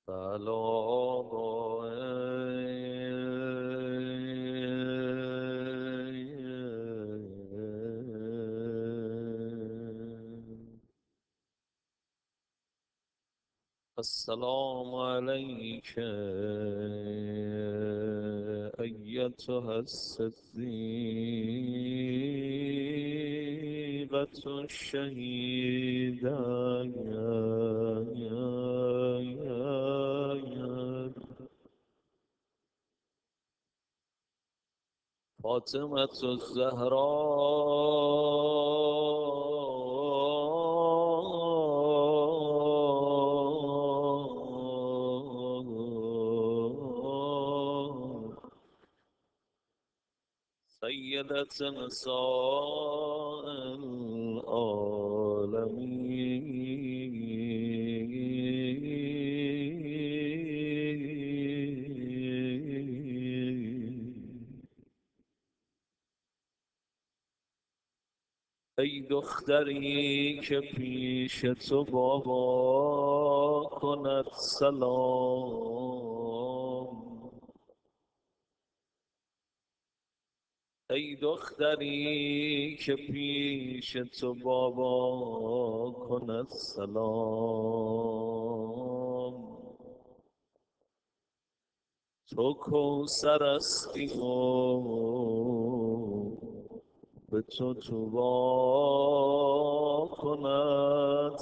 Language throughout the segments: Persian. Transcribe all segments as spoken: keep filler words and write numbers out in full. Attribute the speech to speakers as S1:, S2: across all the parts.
S1: السلام عليك أيتها الصديقة الشهيدة يا يا يا يا فاطمة الزهراء سيدة نساء العالمين. ای دختری که پیش تو بابا کند سلام، ای دختری که پیش تو بابا کند سلام. تو کوثر استی و به تو طوبی کند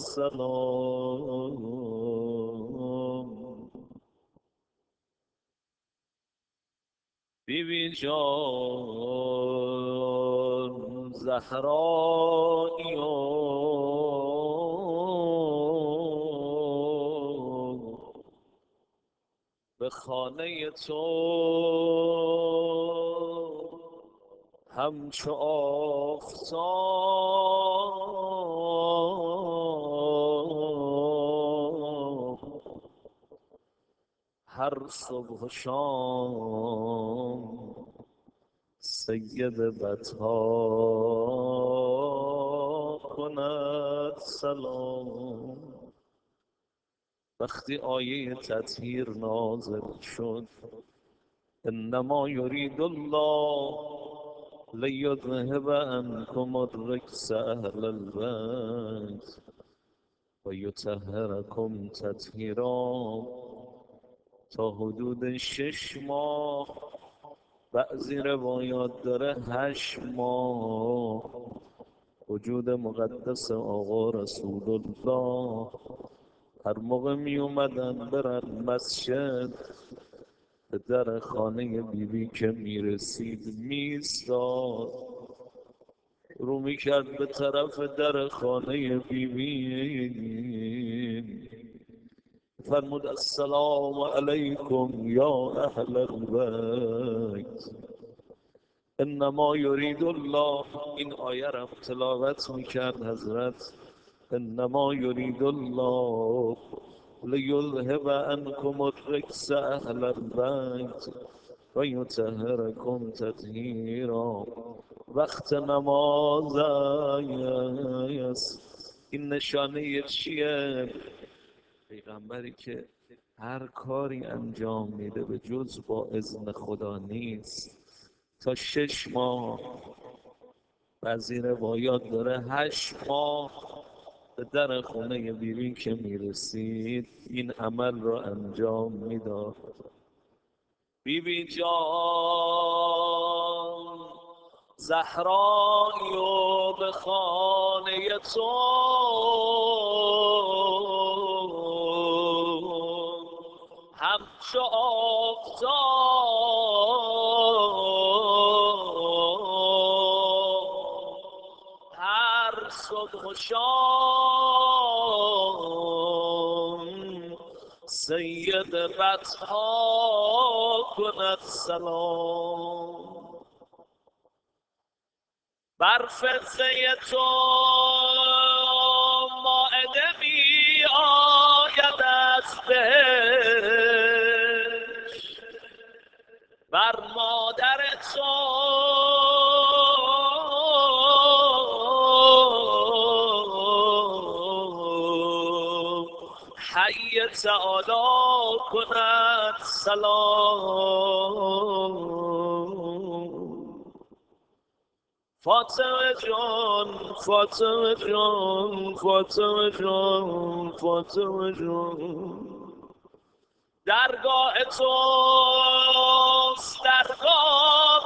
S1: سلام. بی بی جان زهرایی و به خانه تو همچو آفتاب هر صبح و شام سید بطحا کند سلام. وقتی آیه تطهیر نازل شد، انما یرید الله لیذهب عنکم الرجس اهل البیت و یطهرکم تطهیرا، تا حدود شش ماه، بعضی روایات داره هشت ماه، وجود مقدس آقا رسول الله هر موقع می اومدن برن مسجد، به در خانه بیبی که می رسید می ایستاد، رو می کرد به طرف در خانه بیبی، فرمود السلام علیکم یا اهل البیت انما یرید الله. این آیه را تلاوت میکرد حضرت، انما یرید الله لیذهب عنکم الرجس اهل البیت و یطهرکم تطهیرا. وقت نماز است. این نشانه چیه؟ پیغمبری که هر کاری انجام میده به جز با اذن خدا نیست. تا شش ماه، بعضی روایات داره هشت ماه، به در خونه بیبی که میرسید این عمل را انجام میداد. بیبی جان زهرایی و به خانه تو همچو آفتاب هر صبح و شام سید بطحا کند سلام. بر فضه تو مائده می آید از بهشت، بر مادر تو حی تعالی کند سلام. فاطمه جان فاطمه جان فاطمه جان فاطمه جان درگاه توست درگاه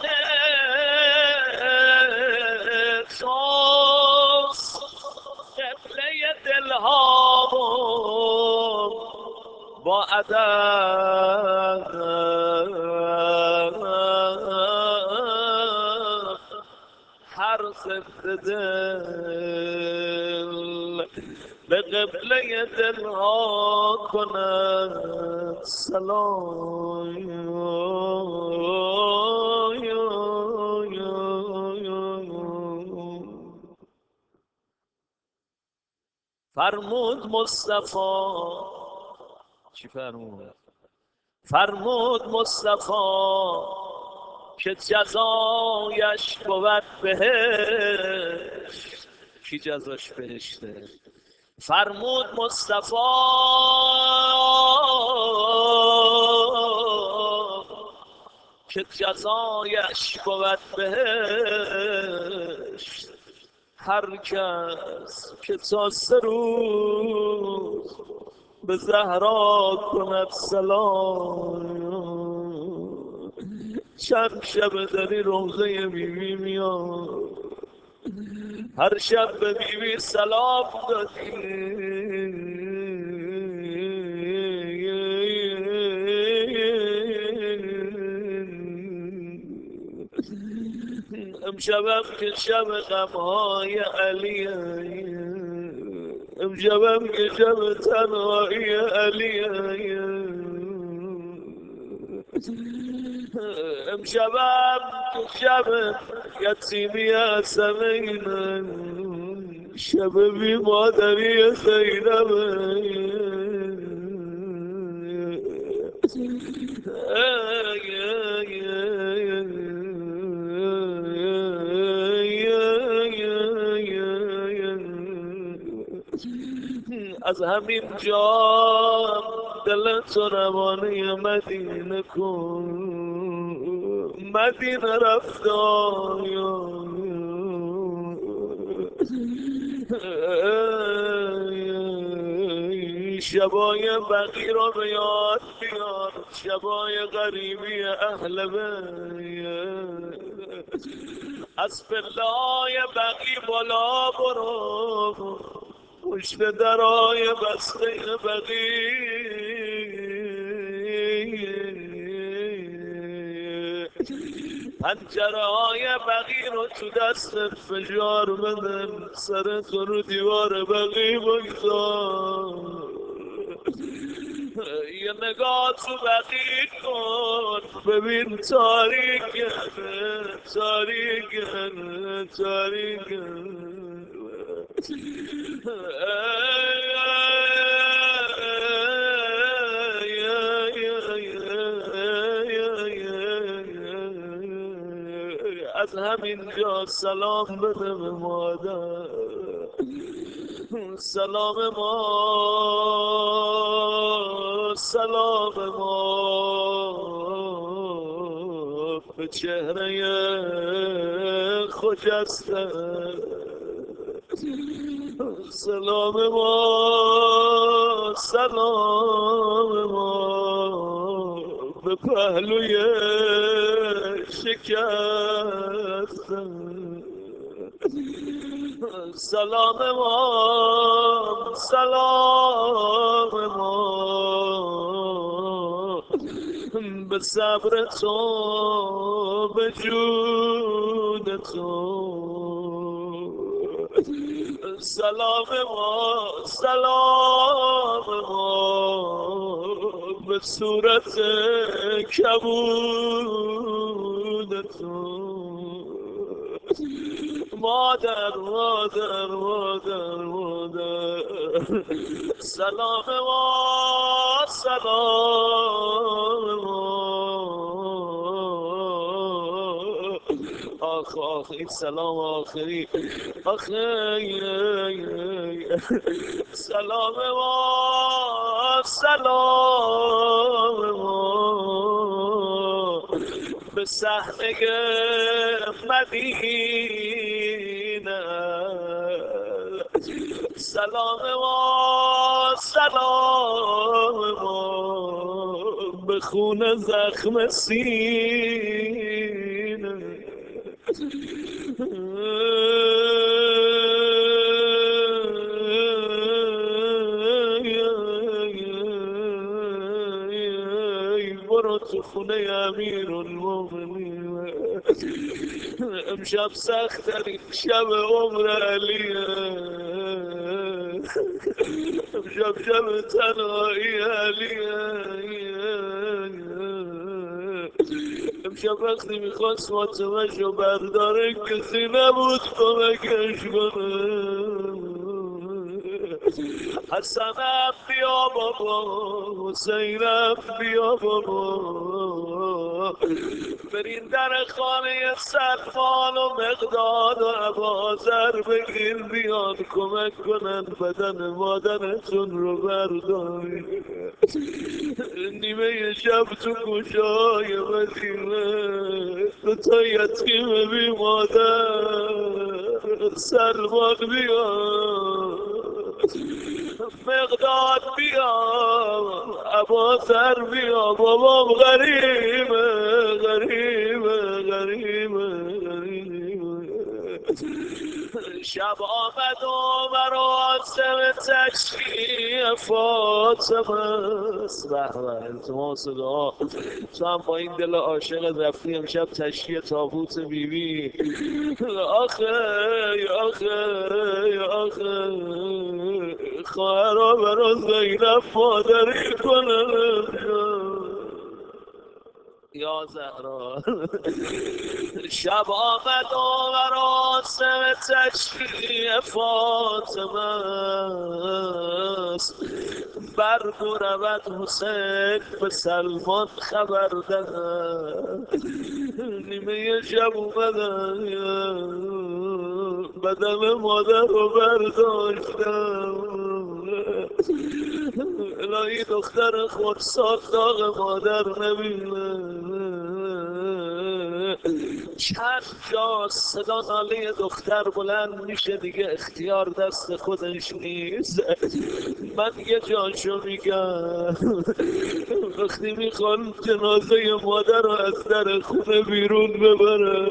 S1: توست قبله دلها با ادب هر زنده دل به قبله دلها کند سلام. فرمود مصطفی چی فرمود؟ فرمود مصطفی که جزایش بود بهشت. کی جزاش بهشته؟ فرمود مصطفی که جزایش بود بهشت. هر کس که تا سه روز به زهرا کند سلام. چند شب در این روضه بیبی میاد، هر شب به بیبی سلام دادی. امشبم که شب غمهای علیه، امشبم که شب تنهایی علیه، امشبم که شب یتیمی حسنینه، شب بی مادری زینبه. از همین جا دل تو روانه مدینه کن، مدینه رفتار شبای بقی رو به یاد بیار، شبای غریبی اهل بیت. از پله‌های بقی بالا برو، پشت درای بسته بقی پنجره های بقی رو تو دست فشار بده، سر تو رو دیوار بقی بگذار، یه نگاه تو بقی کن، ببین تاریکه تاریکه تاریکه. از همین جا سلام بده به مادر، سلام ما سلام ما به چهره خجسته، سلام ما سلام ما به پهلوی شکسته، سلام ما سلام ما به صبر تو به جود تو، سلام ما سلام ما به صورت کبود تو. مادر مادر مادر مادر سلام ما سلام ما آخ آخ این سلام آخری آخه سلام ما سلام ما به صحنه مدینه سلام ما سلام ما به خون زخم سینه برو تو خونه امیرالمومنین امشب سخت ترین شب عمر علیه امشب شب تنهایی علیه امشب وقتی میخواست فاطمه شو برداره کسی نبود کمکش کنه حسنم بیا بابا حسینم بیا بابا برین در خانه سلمان و مقداد و ابازر بگیر بیان کمک کنن بدن مادرتون رو برداری نیمه شب تو گوشای مدینه دو تا یتیم بی مادر سلمان بیا مقداد بیا ابازر بیا بابام غریبه غریبه غریبه غریبه شب آمد و مراسم تشییع فاطمه است به به التماس دعا تو هم با این دل عاشق رفتی امشب تشییع تابوت بیبی آخه آخه آخه خواهرها برا زینب مادری کنن یا زهرا شب آمد و مراسم تشییع فاطمه است برگو رود حسین به سلمان خبر دهد نیمه شب اومدن بدن مادر رو برداشتم الهی دختر خورساد داغ مادر نبینه چند جا صدا ناله دختر بلند میشه دیگه اختیار دست خودش نیست من یه جاشو میگم وقتی میخوان جنازه مادر رو از در خونه بیرون ببره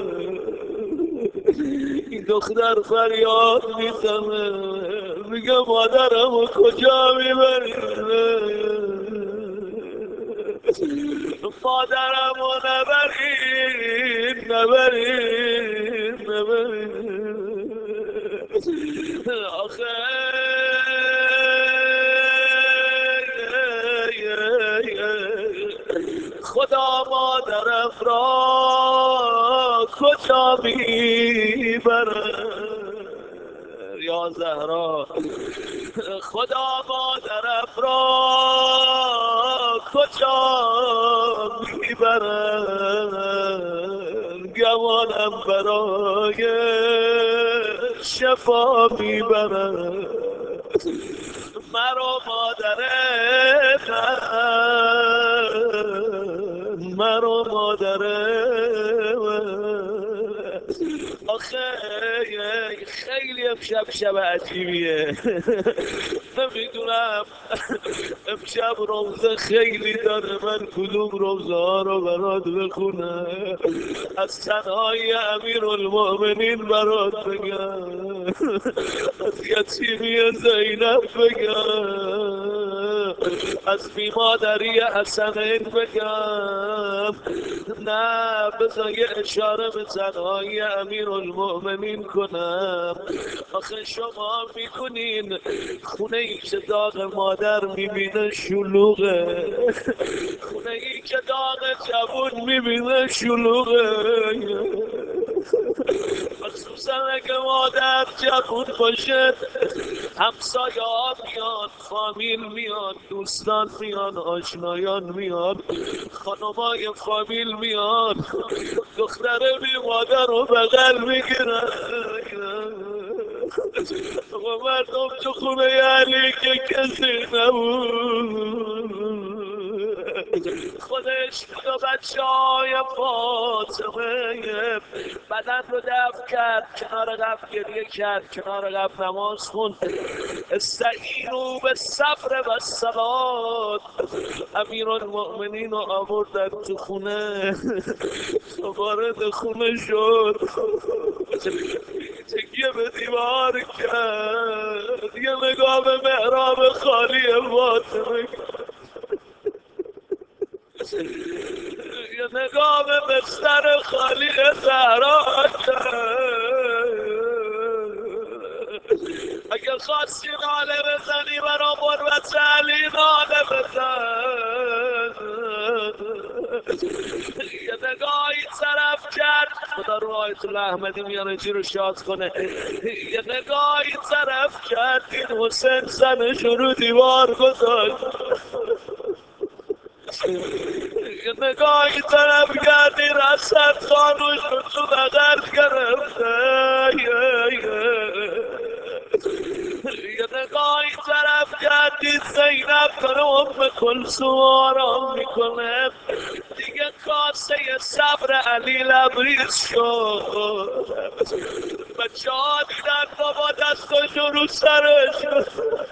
S1: این دختر فریاد میزنه میگه مادرمو کجا میبری مادرمو نبرین نبرین نبرین آخه خدا مادرم را کجا میبره یا زهرا خدا مادرم را کجا میبرن گمانم برای شفا میبرن مرا مادر من مرا مادر من آخه خیلی امشب شب عجیبیه نمیدونم امشب روزه خیلی داره من کدوم روزه ها رو برات بخونه از تنهای امیرالمومنین برات بگم از یتیمی زینب بگم از بیمادری حسنین بگم نه بذار یه اشاره به تنهای امیرالمومنین کنم آخه شما میکنین خونه ای که داغ مادر میبینه شلوغه خونه ای که داغ جوون میبینه شلوغه خصوصا اگه مادر جوون باشه همسایه‌ها میان، فامیل میان، دوستان میان، آشنایان میان، خانمای فامیل میان، دختر بی مادر رو بغل میگیرن. و مردم تو خونه علی که کسی نبود، خودش بود و بچه های فاطمه بدن رو دفع کرد، کنار قبل گریه کرد، کنار قبل نماز خوند. استعینوا بالصبر والصلاة. امیرالمؤمنین رو آوردن تو خونه، وارد خونه شد، تکیه به دیوار کرد، یه نگاه به محراب خالی فاطمه، یه نگاه به بستر خالی زهرا کرد. اگه خواستی ناله بزنی برا قربت علی ناله بزن. یه نگاهی طرف کرد، خدا رو آیت الله احمدی میانه چی رو شاد کنه، یه نگاهی طرف کرد، این حسین زنش رو دیوار گذاشت. یه نگاهی طرف کردی رسد خانوش رو تو بغل گرفته. یه نگاهی طرف کردی زینب داره ام کلثوم آرام میکنه. دیگه کاسه صبر علی لبریز شد. بچه ها دیدن بابا دستاشو رو سرش،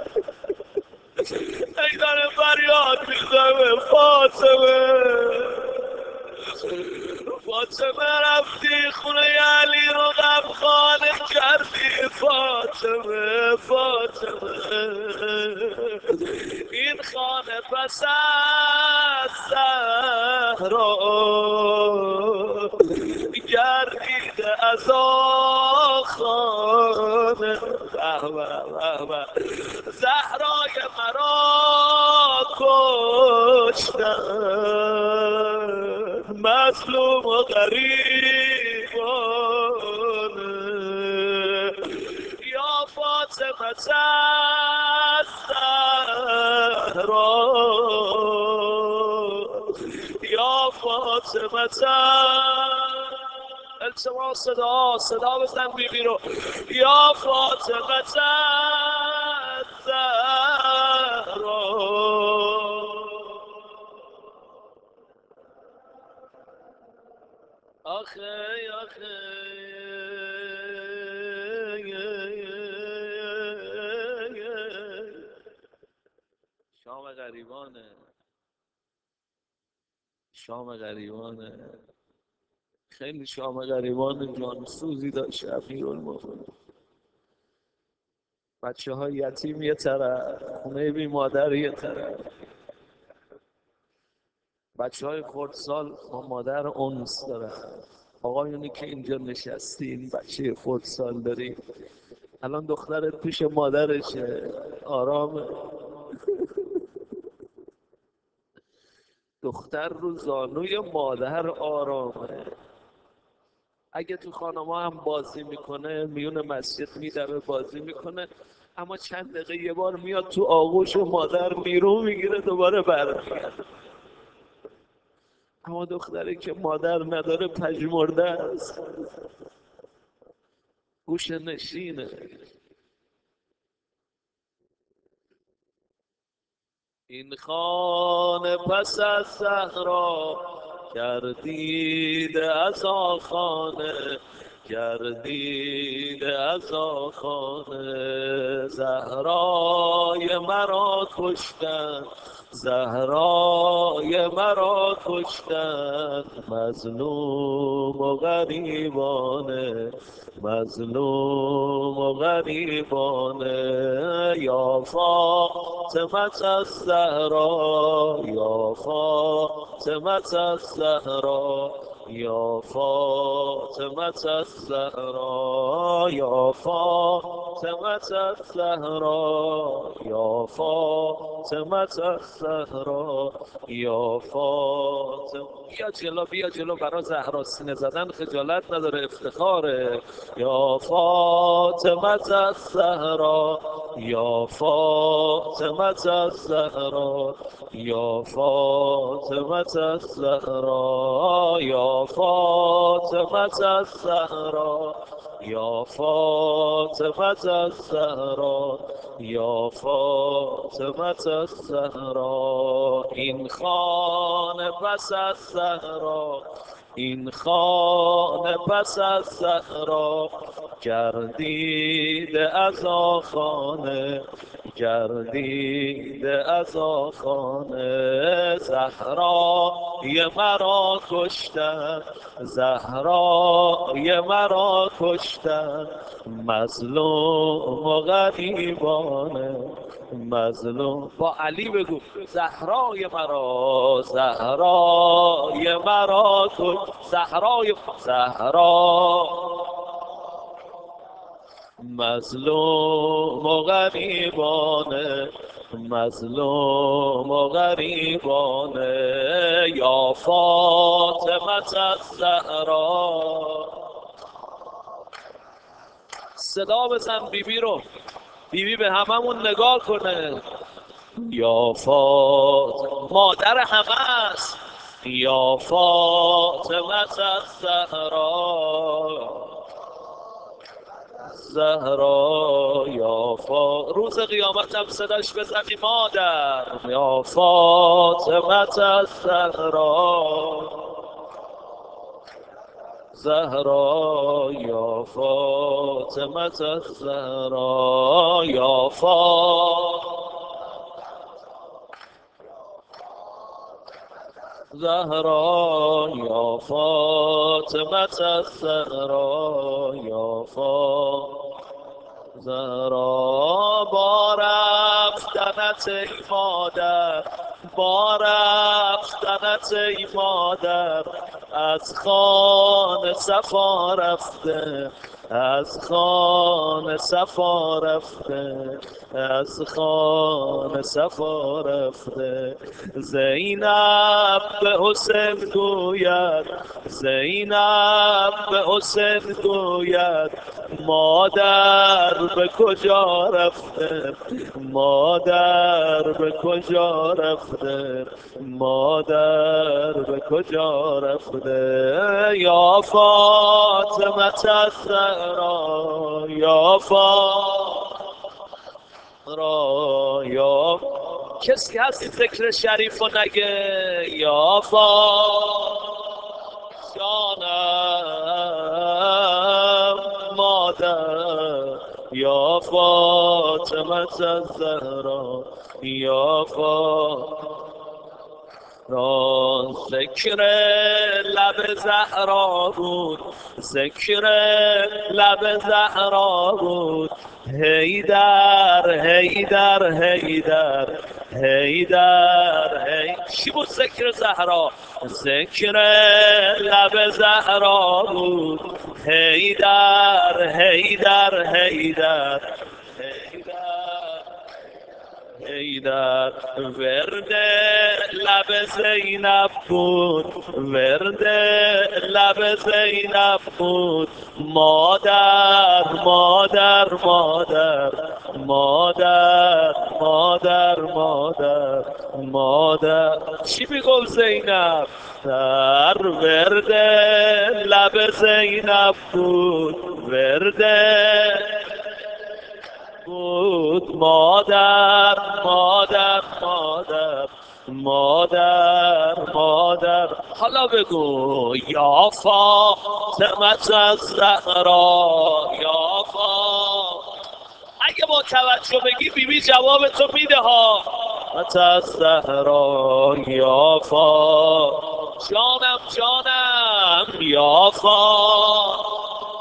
S1: ای داره فریاد میزنه فاطمه، فاطمه رفتی خونه علی رو غمخانه کردی. فاطمه فاطمه این خانه پس از زهرا گردیده از آخانه. زهرای مرا کشتن، مظلوم و غریبانه. یا فاطمه الزهرا، یا فاطمه التماس صدا صدا بزن بیبی رو. یا فاطمه الزهرا. آخه آخه شام غریبانه، شام غریبانه، خیلی شام غریبان جانسوزی داشت امیرالمومنین. بچه های یتیم یه طرف، خونه بی مادر یه طرف، بچه های خردسال با مادر انس دارن. آقایونی که اینجا نشستین بچه خردسال دارین، الان دخترت پیش مادرشه آرامه، دختر رو زانوی مادر آرامه. اگه تو خانما هم بازی میکنه میون مسجد میدوه بازی میکنه، اما چند دقیقه یه بار میاد تو آغوش مادر بیرون میگیره دوباره برمیگرده. اما دختری که مادر نداره پژمرده است، گوشه نشینه. این خانه پس از زهرا گردیده از آخانه، گردیده از آخانه. زهرای مرا کشتن، زهرای مرا کشتن، مظلوم و غریبانه، مظلوم و غریبانه. یا فاطمه الزهرا، یا فاطمه الزهرا، یا فاطمه الزهرا، یا فاطمه الزهرا، یا فاطمه الزهرا، یا فاطمه فاطمه. بیا جلو بیا جلو، برا زهرا سینه زدن خجالت نداره، افتخاره. یا فاطمه الزهرا، یا فاطمه الزهرا، یا فاطمه الزهرا، یا فاطمه الزهرا، یا فاطمه الزهرا، یا فاطمه الزهرا. این خانه پس از زهرا، این خانه پس از زهرا، گردیده از آخانه، گردیده از آخانه. زهرای مرا کشتن، زهرای مرا کشتن، مظلوم و غریبانه، مظلوم. با علی بگو زهرای مرا، زهرای مرا کش، زهرای زهرا، مظلوم و غریبانه، مظلوم و غریبانه. یا فاطمه الزهرا. صدا بزن بیبی رو، بیبی به هممون نگاه کنه. یا فاطمه، مادر همه است. یا فاطمه الزهرا، زهرا. یا فا، روز قیامت هم صداش بزنی مادر. یا فاطمه الزهرا، زهرا. یا فاطمه الزهرا، یا فاطمه زهرا، یا فاطمه الزهرا، یا فاطمه زهرا. با رفتنت ای مادر، با رفتنت ای مادر، از خانه صفا رفته، از خانه صفا رفته، از خانه صفا رفته. زینب به حسین گوید، زینب به حسین گوید، مادر به کجا رفته، مادر به کجا رفته، مادر به کجا رفته. یا فاطمه الزهرا، یا فاطمه، یا کسی هست این ذکر شریف رو نگه؟ یا فاطمه جانم مادر، یا فاطمه الزهرا، یا فاطمه. ذکر لب زهرا بود، ذکر لب زهرا بود، حیدر حیدر حیدر حیدر هی. چی بود ذکر زهرا؟ ذکر لب زهرا بود، حیدر حیدر حیدر حیدر. ورد لب زینب بود، ورد لب زینب بود، مادر مادر مادر مادر مادر مادر مادر. چی میگفت زینب؟ در ورد لب زینب بود، ورد بود، مادر مادر مادر مادر مادر. حالا بگو یا فاطمه الزهرا، یا فاطمه. اگه با توجه بگی بیبی جواب تو میده ها. الزهرا، یا فاطمه جانم جانم، یا فاطمه،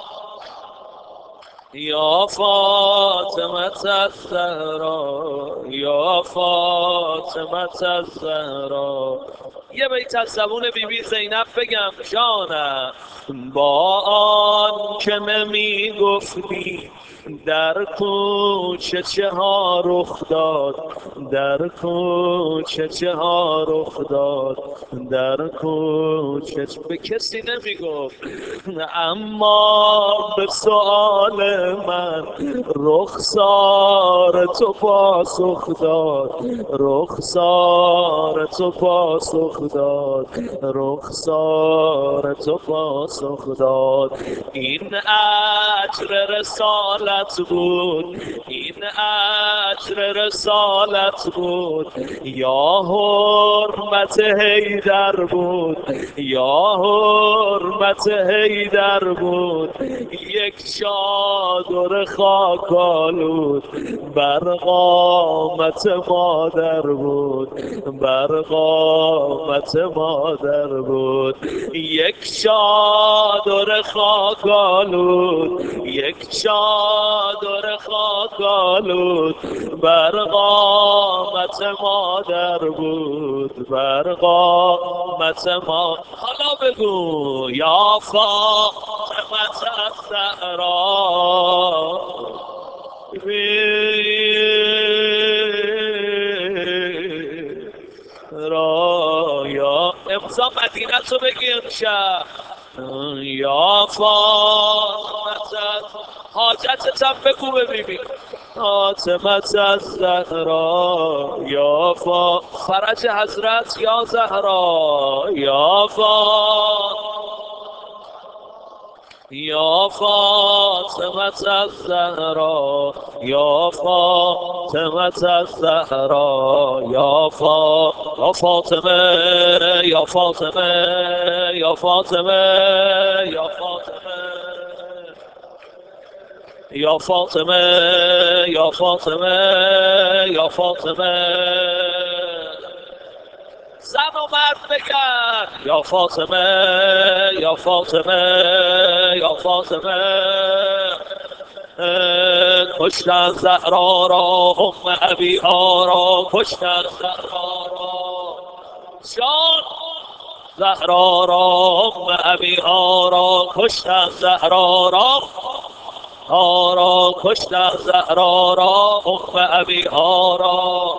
S1: یا فاطمه الزهرا، یا فاطمه الزهرا. یه بیت از زبون بیبی زینب بگم جانم. با آن که نمی گفتی در کوچه چه ها رخ داد، در کوچه چه ها رخ داد، در کوچه چه... به کسی نمیگفت اما به سؤال من رخسار تو پاسخ داد، رخسار تو پاسخ داد، رخسار تو پاسخ داد. این اجر رسالت بود، این اجر رسالت بود، یا حرمت حیدر بود، یا حرمت حیدر بود. یک چادر خاک آلود بر قامت مادر بود، بر قامت مادر بود. یک چادر خاک آلود، یک چادر خاک آلود بر قامت مادر بود، بر قامت ما. حالا بگو یا فاطمه الزهرا را یا امضا مدینه تو بگی امشب یا فاطمه حاجتتم بگو ببینی فاطمه الزهرا یا فا فرج حضرت یا زهرا یا فا یا فاطمه الزهرا یا فاطمه الزهرا یا فا یا فاطمه یا فاطمه یا فاطمه یا فاطمه یا فاطمه یا فاطمه یا فاطمه زن و مرد بگن یا فاطمه یا فاطمه یا فاطمه کشتن زهرا را ام ابیها را کشتن زهرا را جان زهرا را ام ابیها را کشتن زهرا را را کشتن زهرا را ام ابیها را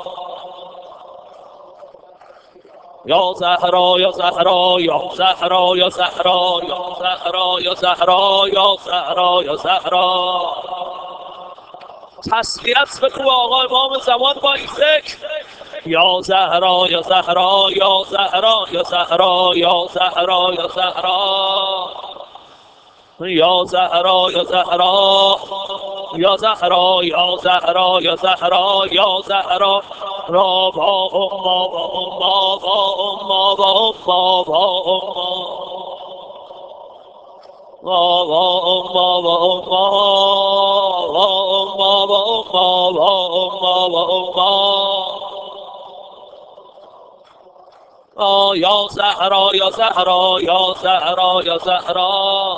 S1: یا زهرا یا زهرا یا زهرا یا زهرا یا زهرا یا زهرا یا زهرا یا زهرا تسلیت بگو آقا امام زمان با این ذکر یا زهرا یا زهرا یا زهرا یا زهرا یا زهرا یا زهرا یا زهرا یا زهرا یا زهرا یا زهرا یا زهرا یا زهرا را با اما با اما با اما با اما با اما با اما با اما با اما با اما با یا زهرا یا زهرا یا زهرا یا زهرا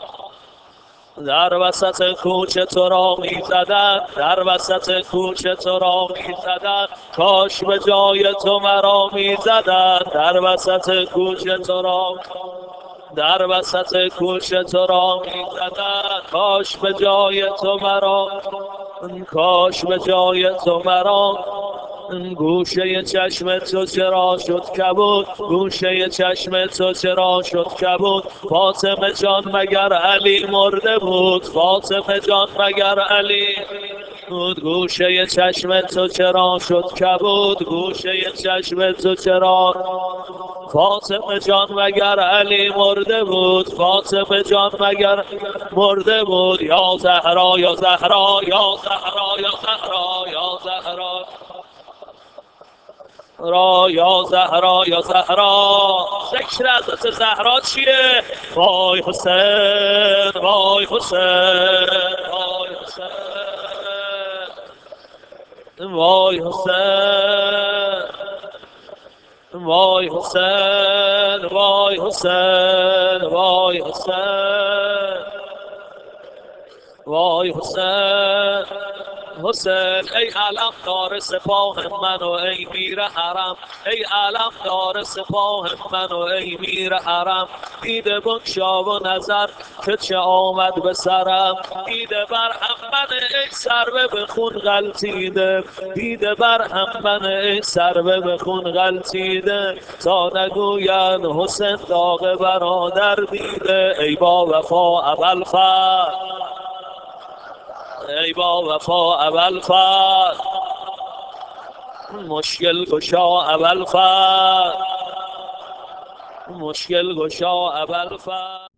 S1: در وسط کوچه تو را می زدن، در وسط کوچه تو را می زدن، کاش به جای تو مرا می زدن، در وسط کوچه تو را در وسط کوچه تو را می زدن، کاش به جای تو مرا کاش به جای تو مرا گوشه چشم تو چرا شد کبود، گوشه چشم تو چرا شد کبود. فاطمه جان مگر علی مرده بود، فاطمه جان مگر علی بود. گوشه چشم تو چرا شد کبود، گوشه چشم تو چرا فاطمه جان مگر علی مرده بود، فاطمه جان مگر مرده بود. یا زهرا یا زهرا یا زهرا یا زهرا یا زهرا را یا زهرا یا زهرا ذکر حضرت زهرا چیه؟ وای حسین وای حسین وای حسین وای حسین وای حسین وای حسین وای حسین وای حسین حسین ای علم دار سپاه من و ای میر حرم، ای علم دار سپاه من و ای میر حرم، دیده بگشا و نظر که چه آمد به سرم، دیده بر هم من ای سربه به خون غلطیده، دیده بر هم من ای سربه به خون غلطیده، تا نگوید حسین داغ برادر دیده، ای با وفا ابوالفضل، ای با وفا ابوالفضل، مشکل گشا ابوالفضل، مشکل گشا ابوالفضل.